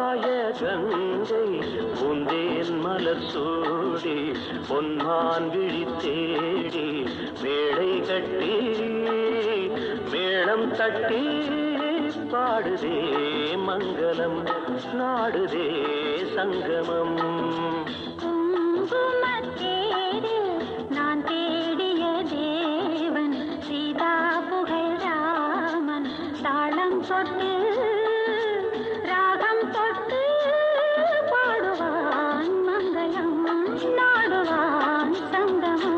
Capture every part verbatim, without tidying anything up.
ஆகாய கங்கை பூந்தேன் மலர் சூடி பொன்மான் விழி தேடி மேடை கட்டி மேளம் தட்டி பாடுதே மங்களம் நாடுதே சங்கமம். நான் தேடிய தேவன் சீதா புகழ் ராமன் தாளம் தொட்டு ராகம் தொட்டு பாடுவான் மங்களம் நாடுவான் சங்கமம்.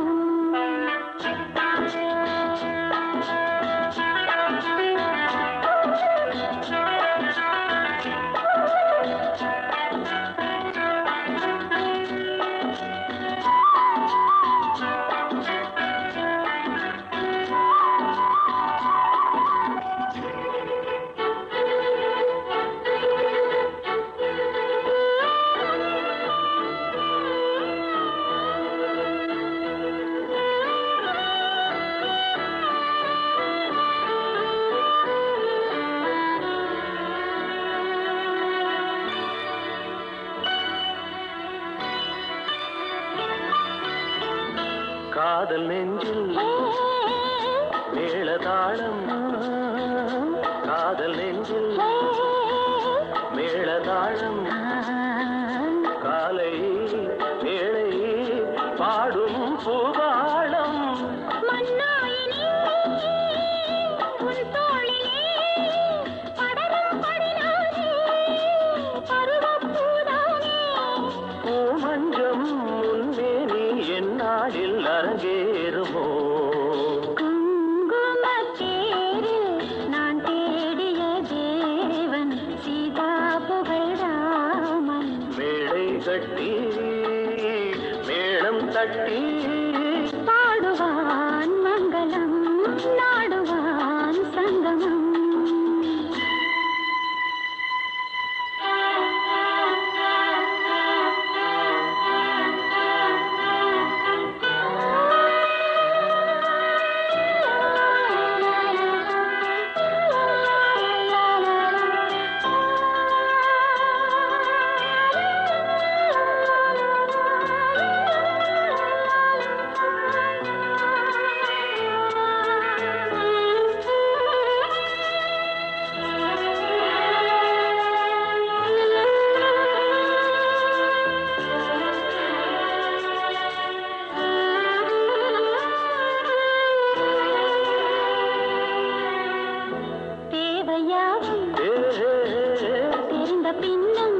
காதல் நெஞ்சில் மேளதாளம் காதல் நெஞ்சில் மேளதாளம் காலை வேளை பாடும் பூபாளம் பூமஞ்சம் முன்னேனி என்னாளில் அரங்கேறுமோ குங்குமத்தேரு நான் தேடிய தேவன் சீதா புகழ் ராமன் மேடை கட்டி மேளம் தட்டி பாடுவான் மங்களம் நாடுவான் சங்கமம். தெரிந்த பின்னும்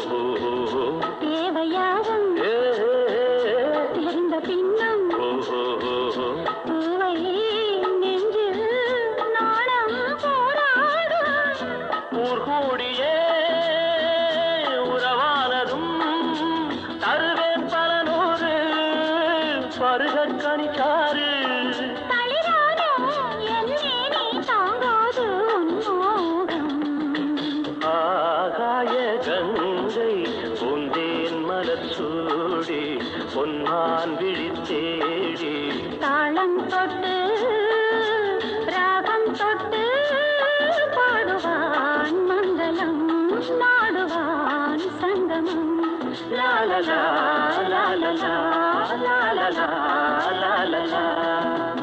தேவையாகும் தெரிந்த பின்னும் பூவை நெஞ்சில் நாளம் போராடும் ஊர்கூடியே உறவானதும் தருவேன் பல நூறு பருகற்கணிக்காரு கங்கை பூந்தேன் மலர் சூடி பொன்மான் விழி தேடி தாளம் தொட்டு ராகம் தொட்டு பாடுவான் மங்களம் நாடுவான் சங்கமம். லாலலா லாலலா லாலலா லாலலா